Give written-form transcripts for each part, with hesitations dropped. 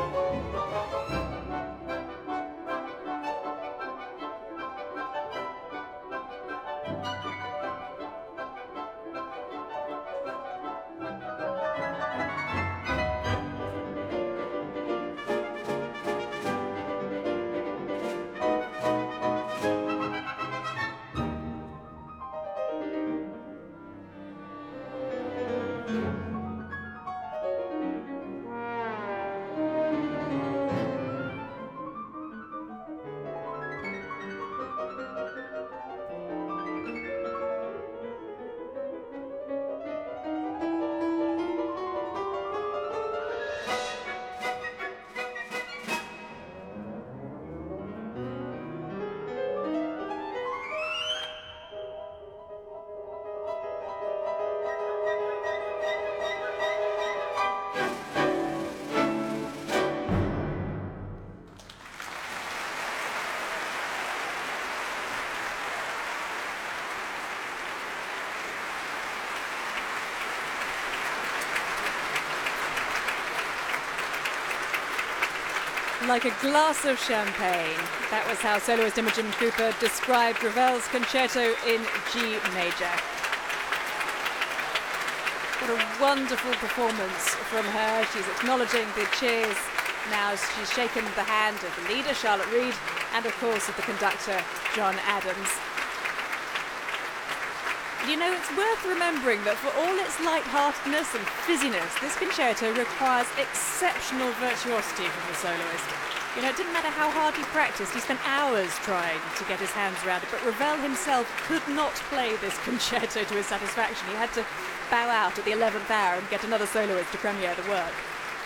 Like a glass of champagne. That was how soloist Imogen Cooper described Ravel's concerto in G major. What a wonderful performance from her. She's acknowledging the cheers. Now she's shaken the hand of the leader, Charlotte Reed, and of course of the conductor, John Adams. You know, it's worth remembering that for all its light-heartedness and fizziness, this concerto requires exceptional virtuosity from the soloist. You know, it didn't matter how hard he practiced, he spent hours trying to get his hands around it, but Ravel himself could not play this concerto to his satisfaction. He had to bow out at the 11th hour and get another soloist to premiere the work.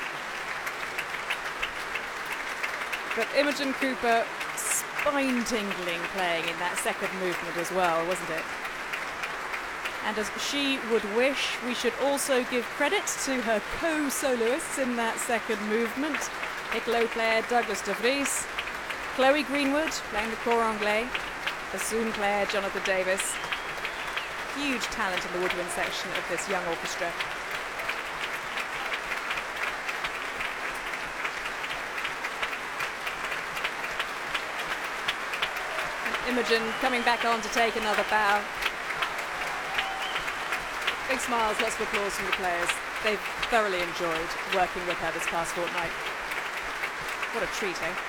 But Imogen Cooper, spine-tingling playing in that second movement as well, wasn't it? And as she would wish, we should also give credit to her co-soloists in that second movement. Piccolo player Douglas de Vries, Chloe Greenwood playing the cor anglais, bassoon player Jonathan Davis. Huge talent in the woodwind section of this young orchestra. And Imogen coming back on to take another bow. Big smiles, lots of applause from the players. They've thoroughly enjoyed working with her this past fortnight. What a treat, eh?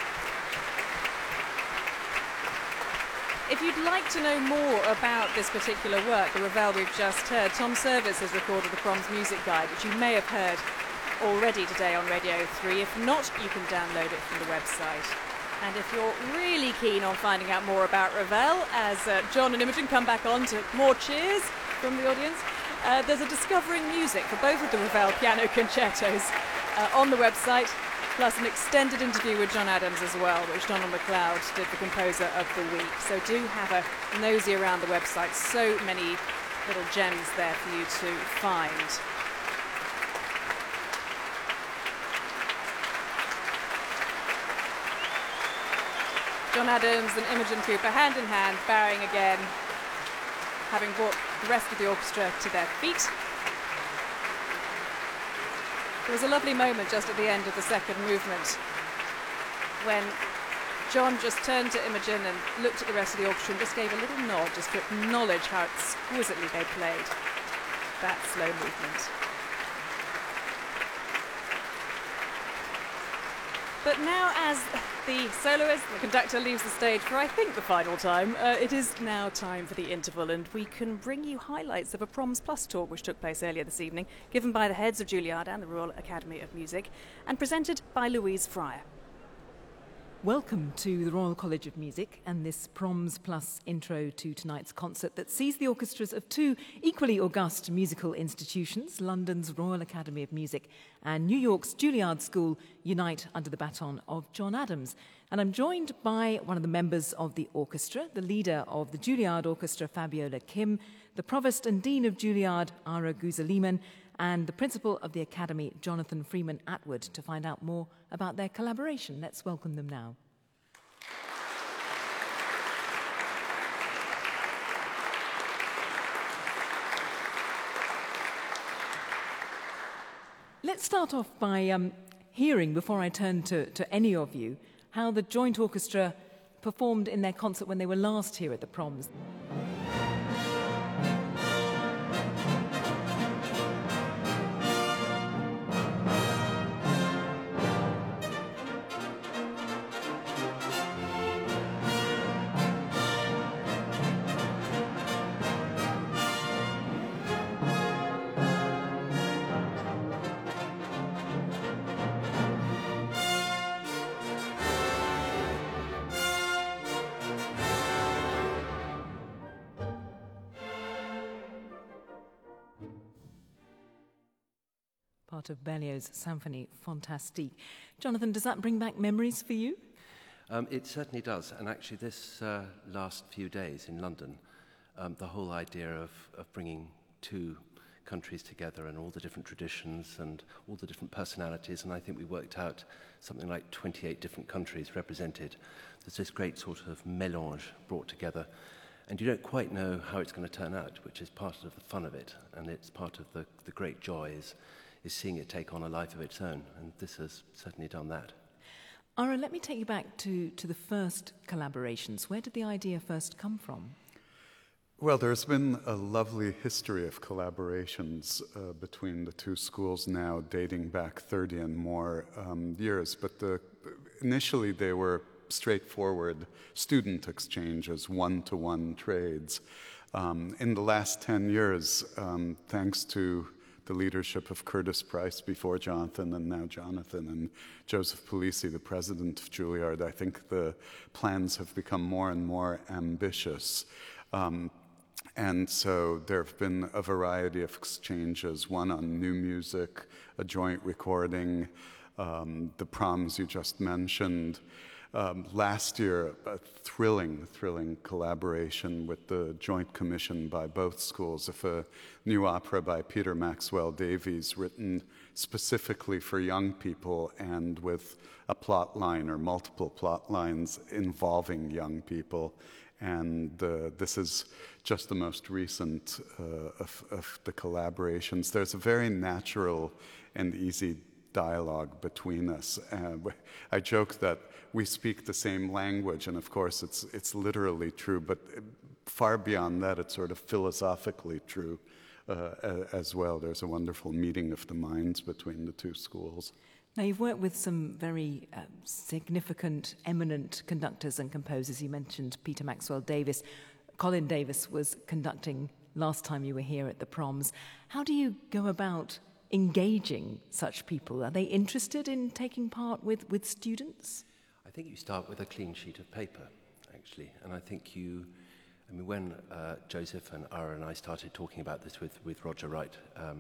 If you'd like to know more about this particular work, the Ravel we've just heard, Tom Service has recorded the Proms Music Guide, which you may have heard already today on Radio 3. If not, you can download it from the website. And if you're really keen on finding out more about Ravel, as John and Imogen come back on to more cheers from the audience, there's a Discovering Music for both of the Ravel piano concertos on the website, plus an extended interview with John Adams as well, which Donald McLeod did, the composer of the week. So do have a nosy around the website. So many little gems there for you to find. John Adams and Imogen Cooper hand in hand, bowing again, having brought the rest of the orchestra to their feet. There was a lovely moment just at the end of the second movement when John just turned to Imogen and looked at the rest of the orchestra and just gave a little nod just to acknowledge how exquisitely they played that slow movement. But now, as the soloist and the conductor leaves the stage for, I think, the final time, it is now time for the interval, and we can bring you highlights of a Proms Plus talk which took place earlier this evening, given by the heads of Juilliard and the Royal Academy of Music, and presented by Louise Fryer. Welcome to the Royal College of Music and this Proms Plus intro to tonight's concert that sees the orchestras of two equally august musical institutions, London's Royal Academy of Music and New York's Juilliard School, unite under the baton of John Adams. And I'm joined by one of the members of the orchestra, the leader of the Juilliard Orchestra, Fabiola Kim, the Provost and Dean of Juilliard, Ara Guza-Leeman, and the Principal of the Academy, Jonathan Freeman Atwood, to find out more about their collaboration. Let's welcome them now. Let's start off by hearing, before I turn to any of you, how the joint orchestra performed in their concert when they were last here at the Proms. Part of Berlioz's Symphonie Fantastique. Jonathan, does that bring back memories for you? It certainly does. And actually this last few days in London, the whole idea of bringing two countries together and all the different traditions and all the different personalities, and I think we worked out something like 28 different countries represented. There's this great sort of mélange brought together. And you don't quite know how it's going to turn out, which is part of the fun of it. And it's part of the great joy is seeing it take on a life of its own, and this has certainly done that. Ara, let me take you back to the first collaborations. Where did the idea first come from? Well, there's been a lovely history of collaborations between the two schools now, dating back 30 and more years, but initially they were straightforward student exchanges, one-to-one trades. In the last 10 years, thanks to the leadership of Curtis Price before Jonathan, and now Jonathan, and Joseph Polisi, the president of Juilliard, I think the plans have become more and more ambitious. And so there have been a variety of exchanges, one on new music, a joint recording, the proms you just mentioned. Last year, a thrilling collaboration with the Joint Commission by both schools of a new opera by Peter Maxwell Davies, written specifically for young people and with a plot line or multiple plot lines involving young people. And this is just the most recent of the collaborations. There's a very natural and easy dialogue between us. I joke that we speak the same language, and of course it's literally true, but far beyond that, it's sort of philosophically true as well. There's a wonderful meeting of the minds between the two schools. Now, you've worked with some very significant, eminent conductors and composers. You mentioned Peter Maxwell Davies. Colin Davis was conducting last time you were here at the Proms. How do you go about engaging such people? Are they interested in taking part with students? I think you start with a clean sheet of paper, actually. And I think when Joseph and Ara and I started talking about this with Roger Wright,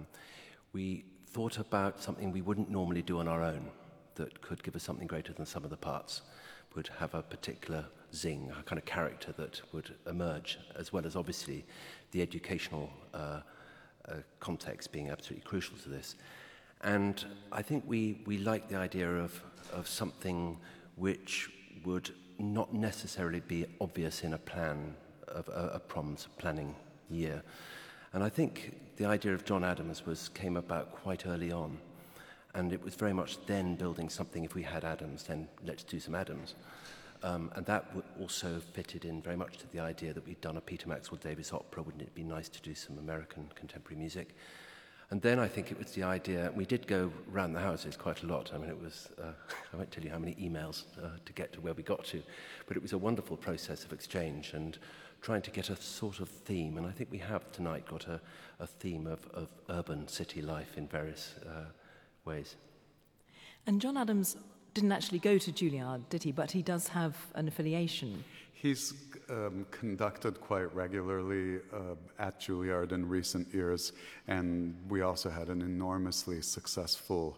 we thought about something we wouldn't normally do on our own that could give us something greater than sum of the parts, would have a particular zing, a kind of character that would emerge, as well as obviously the educational context being absolutely crucial to this. And I think we like the idea of something which would not necessarily be obvious in a plan of a Proms planning year. And I think the idea of John Adams came about quite early on. And it was very much then building something. If we had Adams, then let's do some Adams. And that also fitted in very much to the idea that we'd done a Peter Maxwell Davies opera. Wouldn't it be nice to do some American contemporary music? And then I think it was the idea, we did go round the houses quite a lot. I mean, it was, I won't tell you how many emails to get to where we got to, but it was a wonderful process of exchange and trying to get a sort of theme. And I think we have tonight got a theme of urban city life in various ways. And John Adams didn't actually go to Juilliard, did he? But he does have an affiliation. He's conducted quite regularly at Juilliard in recent years, and we also had an enormously successful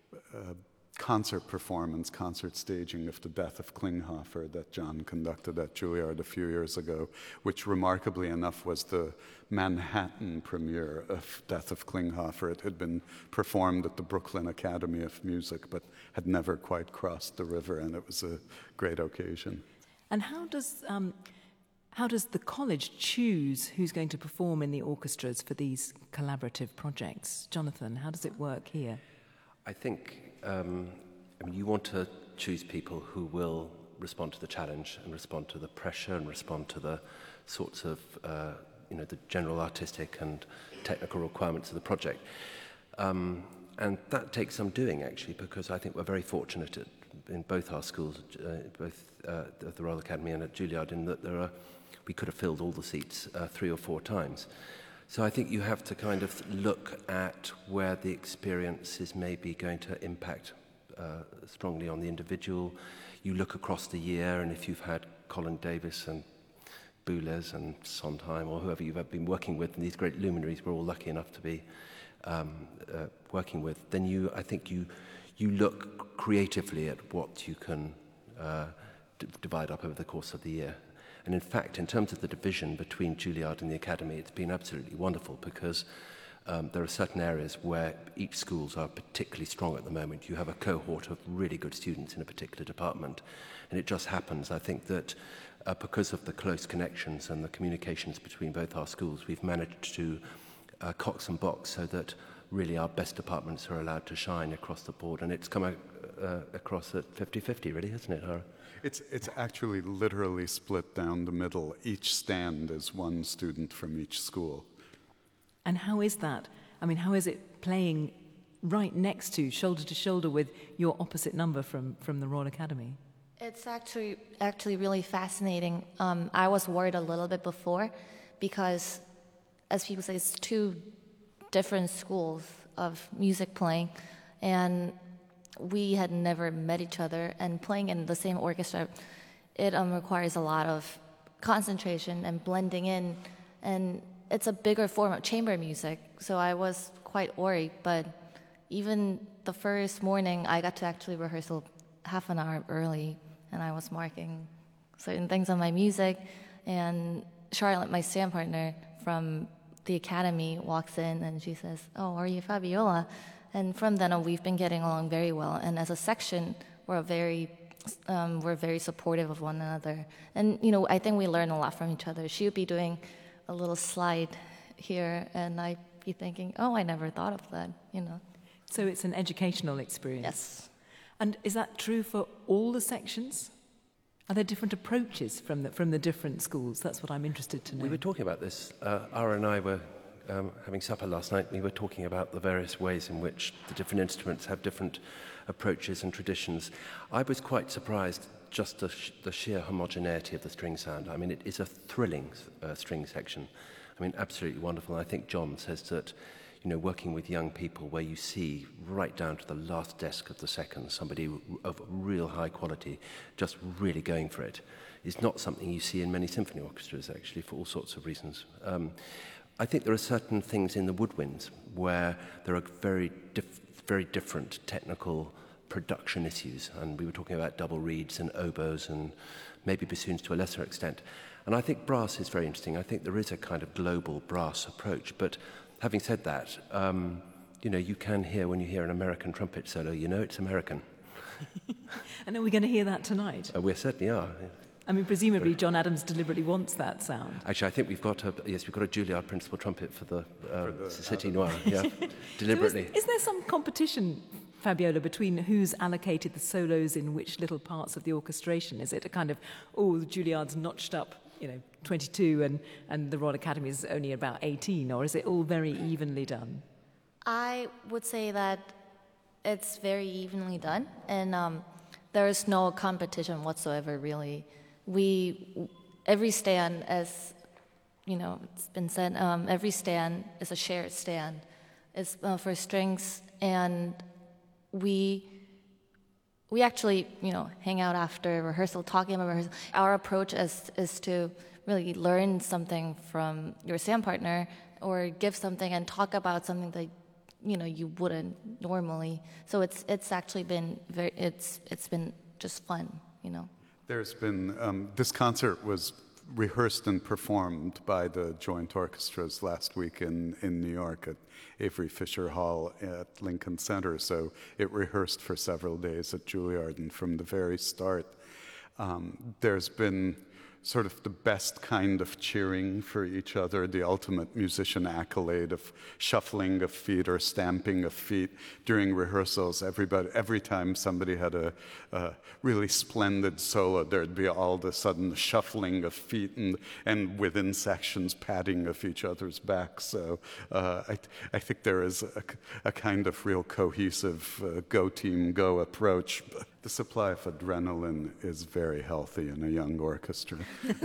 concert performance, concert staging of The Death of Klinghoffer that John conducted at Juilliard a few years ago, which remarkably enough was the Manhattan premiere of Death of Klinghoffer. It had been performed at the Brooklyn Academy of Music, but had never quite crossed the river, and it was a great occasion. And how does the college choose who's going to perform in the orchestras for these collaborative projects? Jonathan, how does it work here? I think I mean, you want to choose people who will respond to the challenge and respond to the pressure and respond to the sorts of, the general artistic and technical requirements of the project. And that takes some doing, actually, because I think we're very fortunate in both our schools, both at the Royal Academy and at Juilliard, in that we could have filled all the seats 3 or 4 times. So I think you have to kind of look at where the experience is maybe going to impact strongly on the individual. You look across the year, and if you've had Colin Davis and Boulez and Sondheim or whoever you've been working with, and these great luminaries we're all lucky enough to be working with, then I think you look creatively at what you can divide up over the course of the year. And in fact, in terms of the division between Juilliard and the Academy, it's been absolutely wonderful because there are certain areas where each schools are particularly strong at the moment. You have a cohort of really good students in a particular department. And it just happens, I think, that because of the close connections and the communications between both our schools, we've managed to cox and box so that really our best departments are allowed to shine across the board. And it's come across at 50-50, really, hasn't it, Hara? It's actually literally split down the middle. Each stand is one student from each school. And how is that? I mean, how is it playing right next to, shoulder to shoulder with your opposite number from the Royal Academy? It's actually really fascinating. I was worried a little bit before because, as people say, it's 2 different schools of music playing, and we had never met each other. And playing in the same orchestra, it requires a lot of concentration and blending in, and it's a bigger form of chamber music, so I was quite worried. But even the first morning, I got to actually rehearsal half an hour early, and I was marking certain things on my music. And Charlotte, my stand partner from the Academy, walks in and she says, "Oh, are you Fabiola?" And from then on, we've been getting along very well. And as a section, we're very supportive of one another. And I think we learn a lot from each other. She would be doing a little slide here, and I'd be thinking, "Oh, I never thought of that." So it's an educational experience. Yes. And is that true for all the sections? Are there different approaches from the different schools? That's what I'm interested to know. We were talking about this. Ara and I were having supper last night. We were talking about the various ways in which the different instruments have different approaches and traditions. I was quite surprised just the sheer homogeneity of the string sound. I mean, it is a thrilling string section. I mean, absolutely wonderful. And I think John says that, working with young people where you see right down to the last desk of the second, somebody of real high quality just really going for it, is not something you see in many symphony orchestras, actually, for all sorts of reasons. I think there are certain things in the woodwinds where there are very different technical production issues, and we were talking about double reeds and oboes and maybe bassoons to a lesser extent. And I think brass is very interesting. I think there is a kind of global brass approach, but having said that, you can hear when you hear an American trumpet solo, it's American. And are we going to hear that tonight? We certainly are. I mean, presumably John Adams deliberately wants that sound. Actually, I think we've got a Juilliard principal trumpet for the Cité Noire, yeah, deliberately. So is there some competition, Fabiola, between who's allocated the solos in which little parts of the orchestration? Is it a kind of, Juilliard's notched up, 22 and the Royal Academy is only about 18, or is it all very evenly done? I would say that it's very evenly done, and there is no competition whatsoever, really. Every stand, as it's been said, every stand is a shared stand. It's for strings, and we actually, hang out after rehearsal, talking about rehearsal. Our approach is to really learn something from your stand partner, or give something and talk about something that you wouldn't normally. So it's actually been it's been just fun, There's been, this concert was rehearsed and performed by the joint orchestras last week in New York at Avery Fisher Hall at Lincoln Center. So it rehearsed for several days at Juilliard, and from the very start, there's been sort of the best kind of cheering for each other, the ultimate musician accolade of shuffling of feet or stamping of feet during rehearsals. Every time somebody had a really splendid solo, there'd be all of a sudden shuffling of feet and within sections patting of each other's backs. So I think there is a kind of real cohesive go team, go approach. The supply of adrenaline is very healthy in a young orchestra.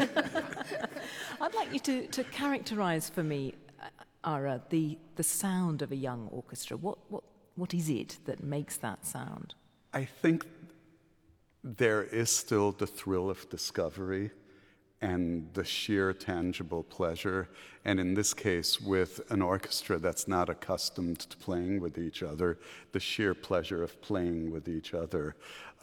I'd like you to characterize for me, Ara, the sound of a young orchestra. What is it that makes that sound? I think there is still the thrill of discovery and the sheer tangible pleasure. And in this case, with an orchestra that's not accustomed to playing with each other, the sheer pleasure of playing with each other.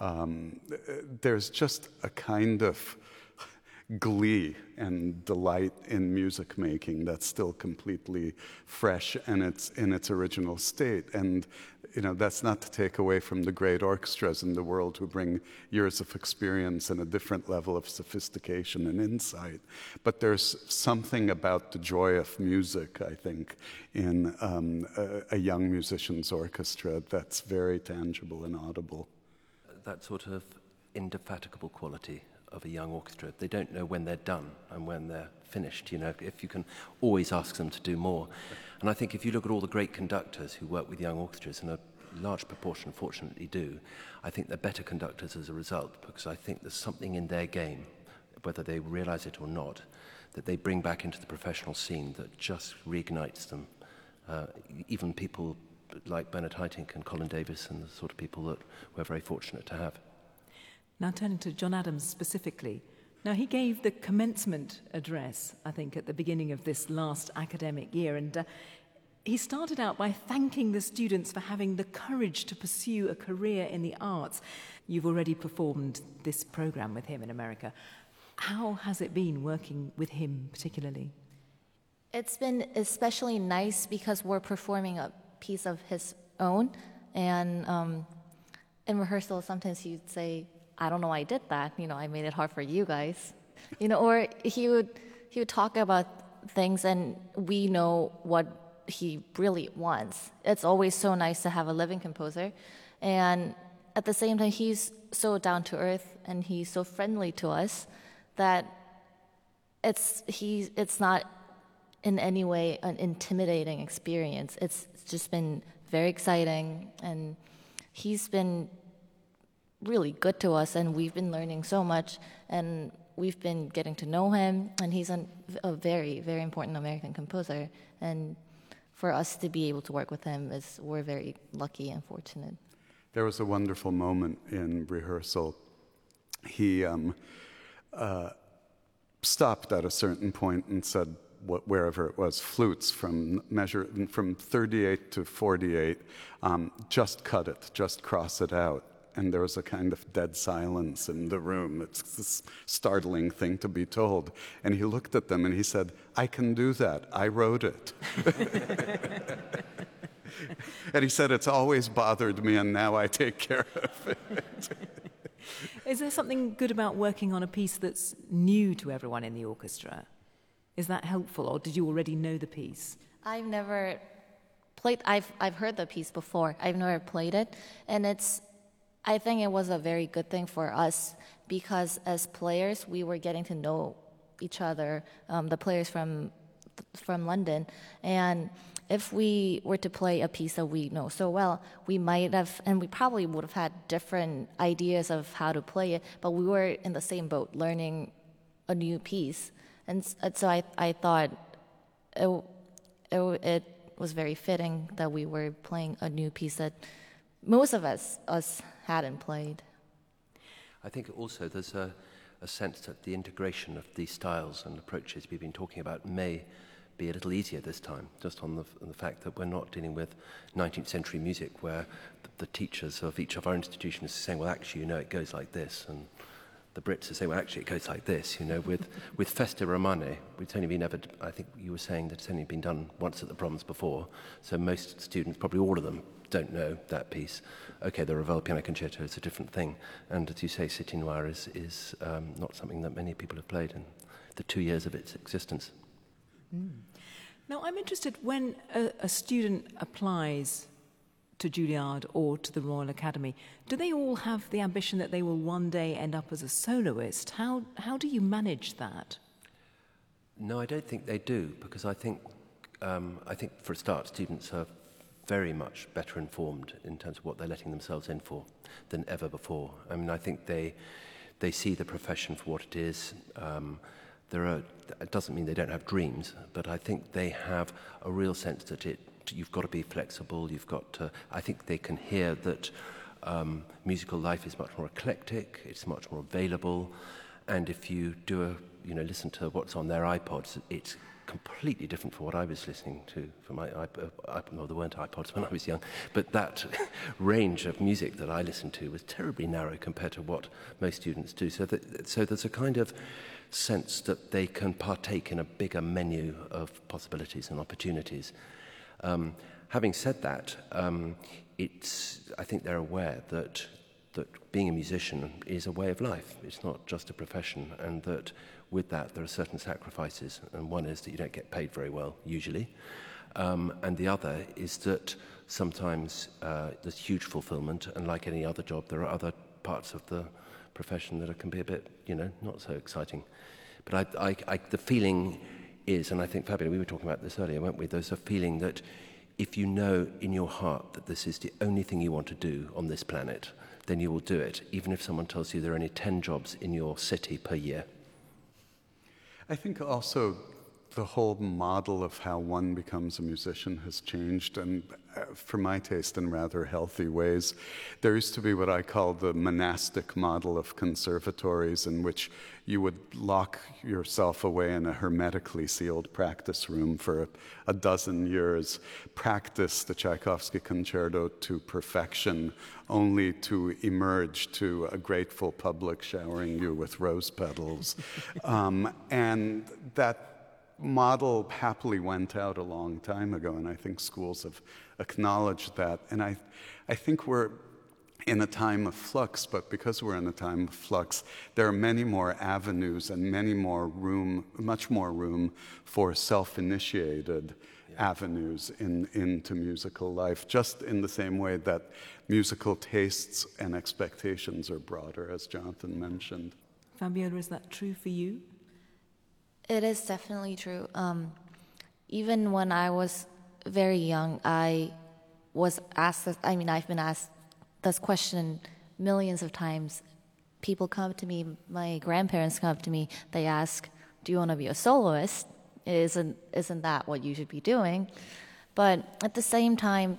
There's just a kind of glee and delight in music making that's still completely fresh and it's in its original state. And that's not to take away from the great orchestras in the world who bring years of experience and a different level of sophistication and insight. But there's something about the joy of music, I think, in a young musician's orchestra that's very tangible and audible. That sort of indefatigable quality of a young orchestra. They don't know when they're done and when they're finished, if you can always ask them to do more. And I think if you look at all the great conductors who work with young orchestras, and a large proportion fortunately do, I think they're better conductors as a result, because I think there's something in their game, whether they realize it or not, that they bring back into the professional scene that just reignites them. Even people like Bernard Haitink and Colin Davis and the sort of people that we're very fortunate to have. Now turning to John Adams specifically. Now he gave the commencement address, I think, at the beginning of this last academic year, and he started out by thanking the students for having the courage to pursue a career in the arts. You've already performed this program with him in America. How has it been working with him particularly? It's been especially nice because we're performing a piece of his own, and in rehearsal sometimes he'd say, I don't know why I did that, I made it hard for you guys, or he would talk about things and we know what he really wants. It's always so nice to have a living composer, and at the same time he's so down to earth and he's so friendly to us that it's not in any way an intimidating experience. It's just been very exciting, and he's been really good to us, and we've been learning so much, and we've been getting to know him, and he's a very, very important American composer, and for us to be able to work with him, we're very lucky and fortunate. There was a wonderful moment in rehearsal. He stopped at a certain point and said, wherever it was, flutes from 38 to 48, just cut it, just cross it out. And there was a kind of dead silence in the room. It's this startling thing to be told. And he looked at them and he said, I can do that. I wrote it. And he said, it's always bothered me, and now I take care of it. Is there something good about working on a piece that's new to everyone in the orchestra? Is that helpful, or did you already know the piece? I've never played. I've heard the piece before. I've never played it, and I think it was a very good thing for us because as players, we were getting to know each other, the players from London, and if we were to play a piece that we know so well, we might have, and we probably would have had different ideas of how to play it, but we were in the same boat, learning a new piece. And so I thought it was very fitting that we were playing a new piece that most of us hadn't played. I think also there's a sense that the integration of these styles and approaches we've been talking about may be a little easier this time, just on the fact that we're not dealing with 19th century music where the teachers of each of our institutions are saying, well, actually, it goes like this, and the Brits are saying, well, actually, it goes like this. With Feste Romane, it's only been I think you were saying that it's only been done once at the Proms before, so most students, probably all of them, don't know that piece, okay, the Ravel Piano Concerto is a different thing. And as you say, Cité Noire is not something that many people have played in the 2 years of its existence. Now, I'm interested, when a student applies to Juilliard or to the Royal Academy, do they all have the ambition that they will one day end up as a soloist? How do you manage that? No, I don't think they do, because I think for a start, students are very much better informed in terms of what they're letting themselves in for than ever before. I mean, I think they see the profession for what it is. It doesn't mean they don't have dreams, but I think they have a real sense that you've got to be flexible. You've got to. I think they can hear that musical life is much more eclectic. It's much more available, and if you do listen to what's on their iPods, it's completely different from what I was listening to for my iPod. No, there weren't iPods when I was young, but that range of music that I listened to was terribly narrow compared to what most students do. So there's a kind of sense that they can partake in a bigger menu of possibilities and opportunities. Having said that, I think they're aware that being a musician is a way of life. It's not just a profession, and that with that there are certain sacrifices, and one is that you don't get paid very well, usually, and the other is that sometimes there's huge fulfillment, and like any other job, there are other parts of the profession that can be a bit, not so exciting. But the feeling is, and I think, Fabiola, we were talking about this earlier, weren't we? There's a feeling that if you know in your heart that this is the only thing you want to do on this planet, then you will do it, even if someone tells you there are only 10 jobs in your city per year. I think also the whole model of how one becomes a musician has changed, and for my taste, in rather healthy ways. There used to be what I call the monastic model of conservatories, in which you would lock yourself away in a hermetically sealed practice room for a dozen years, practice the Tchaikovsky concerto to perfection, only to emerge to a grateful public showering you with rose petals. And that model happily went out a long time ago, and I think schools have acknowledged that. And I think we're in a time of flux, but because we're in a time of flux, there are many more avenues and much more room for self-initiated avenues into musical life, just in the same way that musical tastes and expectations are broader, as Jonathan mentioned. Fabiola, is that true for you? It is definitely true. Even when I was very young, I was asked I've been asked this question millions of times. People come to me, my grandparents come up to me, they ask, do you want to be a soloist? Isn't that what you should be doing? But at the same time,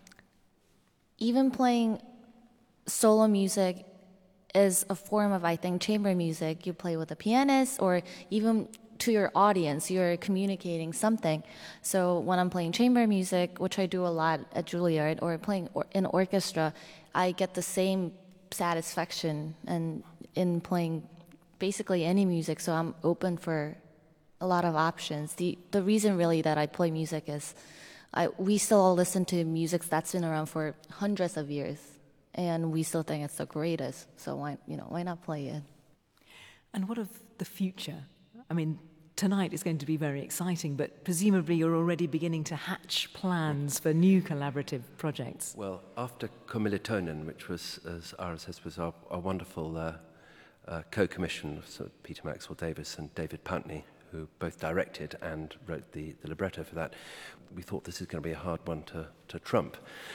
even playing solo music is a form of, I think, chamber music. You play with a pianist, or even to your audience, you're communicating something. So when I'm playing chamber music, which I do a lot at Juilliard, or playing in orchestra, I get the same satisfaction and in playing basically any music. So I'm open for a lot of options. The reason really that I play music is we still all listen to music that's been around for hundreds of years, and we still think it's the greatest. So why not play it? And what of the future? I mean, tonight is going to be very exciting, but presumably you're already beginning to hatch plans for new collaborative projects. Well, after Kommilitonen, which was, as Ara says, was our wonderful co-commission of Peter Maxwell Davies and David Pountney, who both directed and wrote the libretto for that, we thought this is going to be a hard one to trump.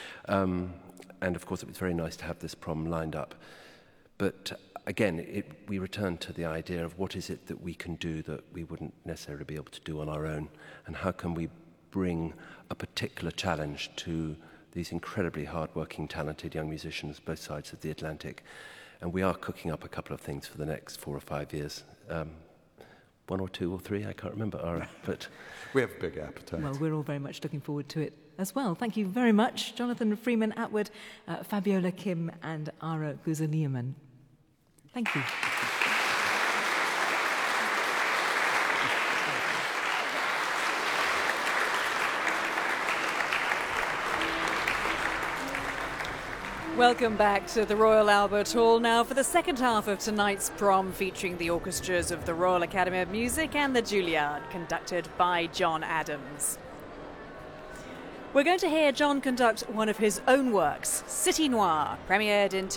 And of course it was very nice to have this prom lined up. But again, we return to the idea of what is it that we can do that we wouldn't necessarily be able to do on our own, and how can we bring a particular challenge to these incredibly hard-working, talented young musicians, both sides of the Atlantic. And we are cooking up a couple of things for the next 4 or 5 years. 1 or 2 or 3, I can't remember, Ara, but we have a big appetite. Well, we're all very much looking forward to it as well. Thank you very much, Jonathan Freeman Atwood, Fabiola Kim, and Ara Guzeliaman. Thank you. Welcome back to the Royal Albert Hall now for the second half of tonight's prom, featuring the orchestras of the Royal Academy of Music and the Juilliard, conducted by John Adams. We're going to hear John conduct one of his own works, City Noir, premiered in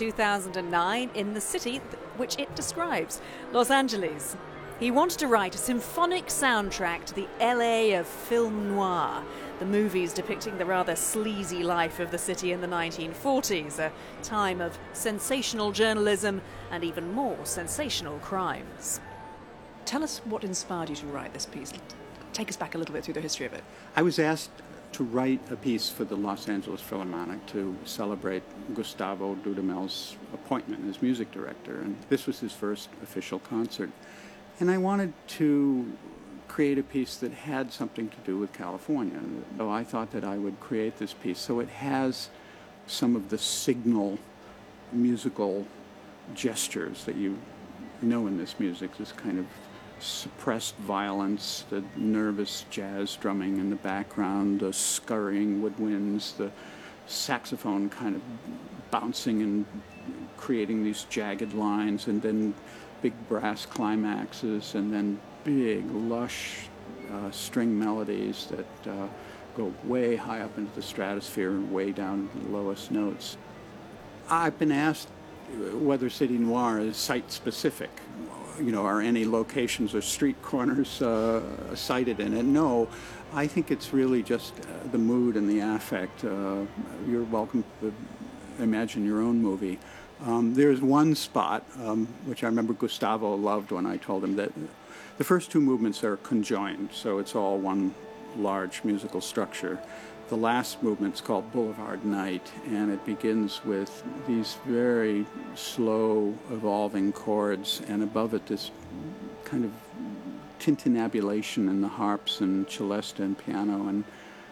2009 in the city which it describes, Los Angeles. He wanted to write a symphonic soundtrack to the LA of film noir, the movies depicting the rather sleazy life of the city in the 1940s, a time of sensational journalism and even more sensational crimes. Tell us what inspired you to write this piece. Take us back a little bit through the history of it. I was asked to write a piece for the Los Angeles Philharmonic to celebrate Gustavo Dudamel's appointment as music director, and this was his first official concert. And I wanted to create a piece that had something to do with California. So I thought that I would create this piece. So it has some of the signal musical gestures that you know in this music, this kind of suppressed violence, the nervous jazz drumming in the background, the scurrying woodwinds, the saxophone kind of bouncing and creating these jagged lines, and then big brass climaxes, and then big, lush string melodies that go way high up into the stratosphere and way down to the lowest notes. I've been asked whether City Noir is site-specific. You know, are any locations or street corners cited in it? No, I think it's really just the mood and the affect. You're welcome to imagine your own movie. There's one spot, which I remember Gustavo loved when I told him that the first two movements are conjoined, so it's all one large musical structure. The last movement's called Boulevard Night, and it begins with these very slow, evolving chords, and above it this kind of tintinnabulation in the harps and celesta and piano. And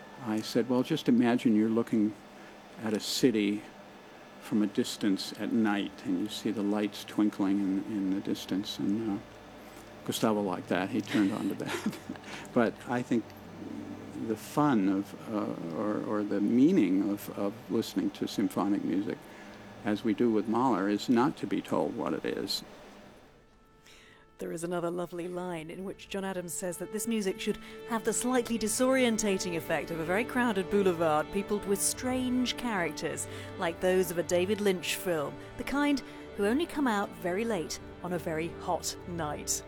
I said, well, just imagine you're looking at a city from a distance at night, and you see the lights twinkling in the distance. And Gustavo liked that. He turned on to that. But I think the fun of, or the meaning of listening to symphonic music, as we do with Mahler, is not to be told what it is. There is another lovely line in which John Adams says that this music should have the slightly disorientating effect of a very crowded boulevard peopled with strange characters, like those of a David Lynch film, the kind who only come out very late on a very hot night.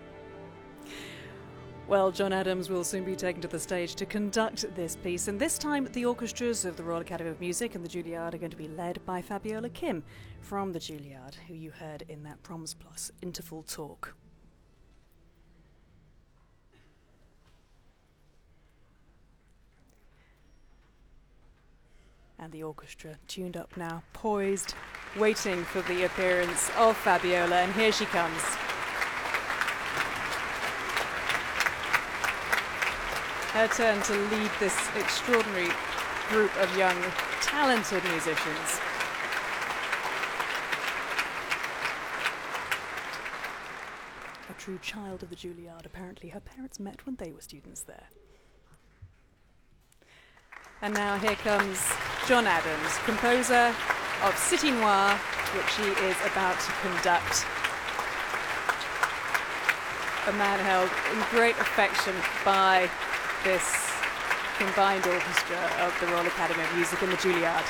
Well, John Adams will soon be taken to the stage to conduct this piece, and this time the orchestras of the Royal Academy of Music and the Juilliard are going to be led by Fabiola Kim from the Juilliard, who you heard in that Proms Plus interval talk. And the orchestra tuned up now, poised, waiting for the appearance of Fabiola, and here she comes. Her turn to lead this extraordinary group of young, talented musicians. A true child of the Juilliard. Apparently her parents met when they were students there. And now here comes John Adams, composer of City Noir, which he is about to conduct. A man held in great affection by this combined orchestra of the Royal Academy of Music and the Juilliard.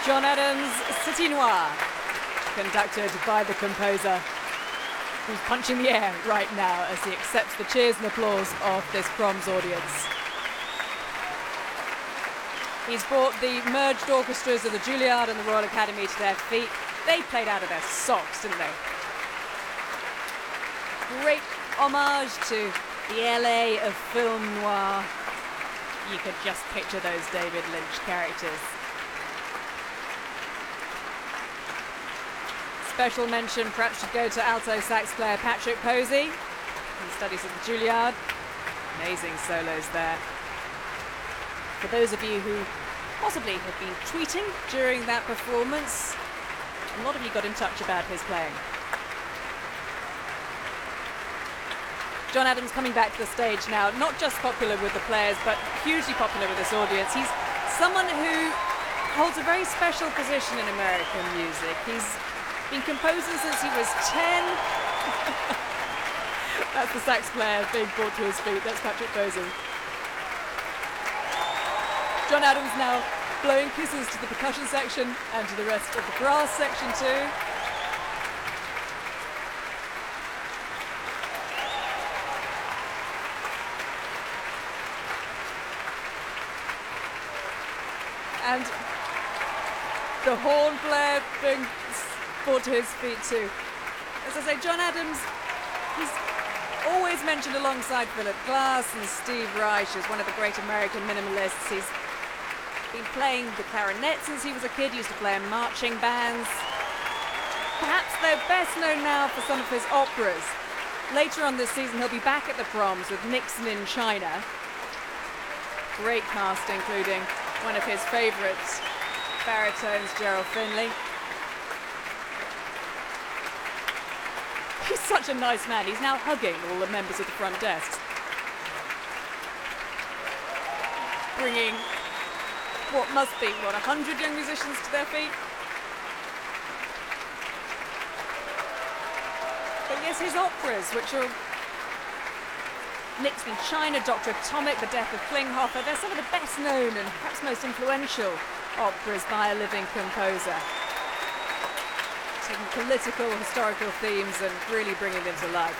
John Adams' City Noir, conducted by the composer, who's punching the air right now as he accepts the cheers and applause of this proms audience. He's brought the merged orchestras of the Juilliard and the Royal Academy to their feet. They played out of their socks, didn't they? Great homage to the LA of film noir. You could just picture those David Lynch characters. Special mention perhaps should go to alto sax player Patrick Posey. He studies at the Juilliard. Amazing solos there. For those of you who possibly have been tweeting during that performance, a lot of you got in touch about his playing. John Adams coming back to the stage now, not just popular with the players, but hugely popular with this audience. He's someone who holds a very special position in American music. He's been composing since he was 10. That's the sax player being brought to his feet. That's Patrick Posey. John Adams now blowing kisses to the percussion section and to the rest of the brass section too. And the horn player being brought to his feet too. As I say, John Adams, he's always mentioned alongside Philip Glass and Steve Reich as one of the great American minimalists. He's been playing the clarinet since he was a kid, used to play in marching bands. Perhaps they're best known now for some of his operas. Later on this season, he'll be back at the proms with Nixon in China. Great cast, including one of his favourites, baritones, Gerald Finley. He's such a nice man. He's now hugging all the members of the front desks, bringing what must be, 100 young musicians to their feet. But yes, his operas, which are Nixon in China, Dr. Atomic, The Death of Klinghoffer, they're some of the best known and perhaps most influential operas by a living composer. Taking political, historical themes and really bringing them to life.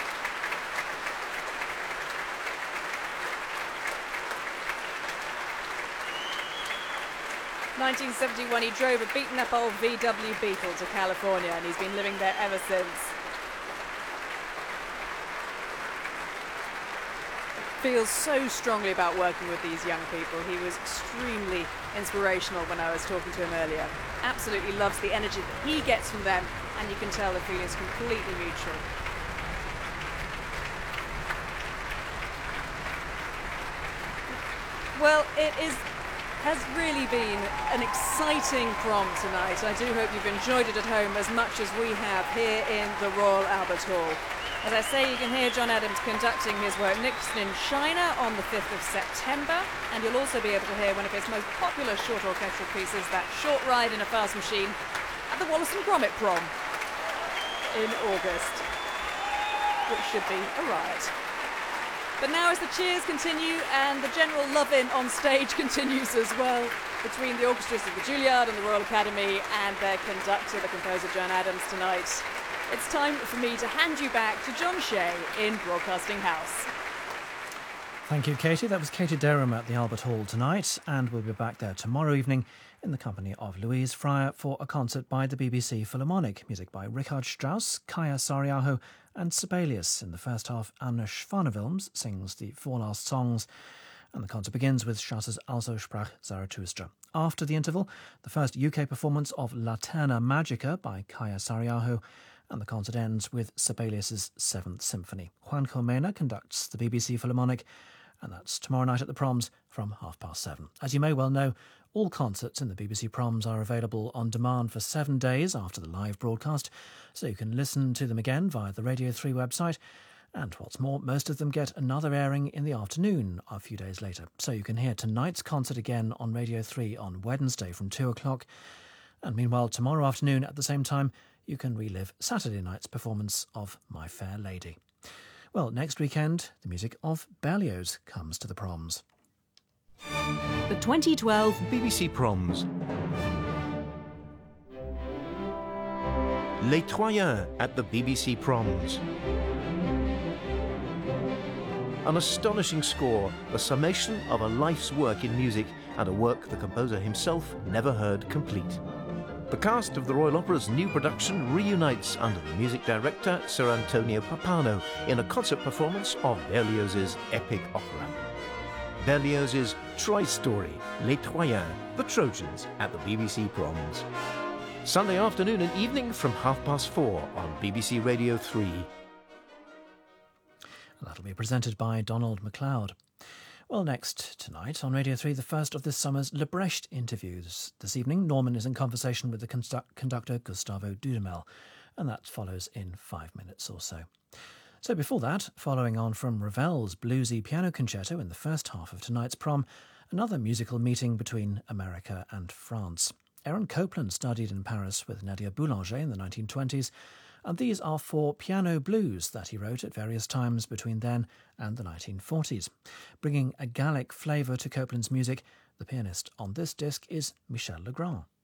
In 1971, he drove a beaten-up old VW Beetle to California, and he's been living there ever since. Feels so strongly about working with these young people. He was extremely inspirational when I was talking to him earlier. Absolutely loves the energy that he gets from them, and you can tell the feeling is completely mutual. Well, has really been an exciting prom tonight. I do hope you've enjoyed it at home as much as we have here in the Royal Albert Hall. As I say, you can hear John Adams conducting his work Nixon in China on the 5th of September, and you'll also be able to hear one of his most popular short orchestral pieces, that Short Ride in a Fast Machine, at the Wallace & Gromit prom in August, which should be a riot. But now as the cheers continue and the general love-in on stage continues as well between the orchestras of the Juilliard and the Royal Academy and their conductor, the composer John Adams tonight, it's time for me to hand you back to John Shea in Broadcasting House. Thank you, Katie. That was Katie Derham at the Albert Hall tonight, and we'll be back there tomorrow evening in the company of Louise Fryer for a concert by the BBC Philharmonic. Music by Richard Strauss, Kaya Saariaho and Sibelius. In the first half, Anna Schwanewilms sings the four last songs, and the concert begins with Strauss's Also sprach Zarathustra. After the interval, the first UK performance of Laterna Magica by Kaya Saariaho, and the concert ends with Sibelius's Seventh Symphony. Juanjo Mena conducts the BBC Philharmonic, and that's tomorrow night at the Proms from 7:30. As you may well know, all concerts in the BBC Proms are available on demand for 7 days after the live broadcast, so you can listen to them again via the Radio 3 website. And what's more, most of them get another airing in the afternoon a few days later. So you can hear tonight's concert again on Radio 3 on Wednesday from 2 o'clock. And meanwhile, tomorrow afternoon at the same time, you can relive Saturday night's performance of My Fair Lady. Well, next weekend, the music of Berlioz comes to the Proms. The 2012 BBC Proms. Les Troyens at the BBC Proms. An astonishing score, the summation of a life's work in music, and a work the composer himself never heard complete. The cast of the Royal Opera's new production reunites under the music director Sir Antonio Pappano in a concert performance of Berlioz's epic opera. Berlioz's Troy story, Les Troyens, the Trojans, at the BBC Proms. Sunday afternoon and evening from 4:30 on BBC Radio 3. And that'll be presented by Donald MacLeod. Well, next tonight on Radio 3, the first of this summer's Le Brecht interviews. This evening, Norman is in conversation with the conductor Gustavo Dudamel, and that follows in 5 minutes or so. So before that, following on from Ravel's bluesy piano concerto in the first half of tonight's prom, another musical meeting between America and France. Aaron Copland studied in Paris with Nadia Boulanger in the 1920s, and these are 4 piano blues that he wrote at various times between then and the 1940s. Bringing a Gallic flavour to Copland's music, the pianist on this disc is Michel Legrand.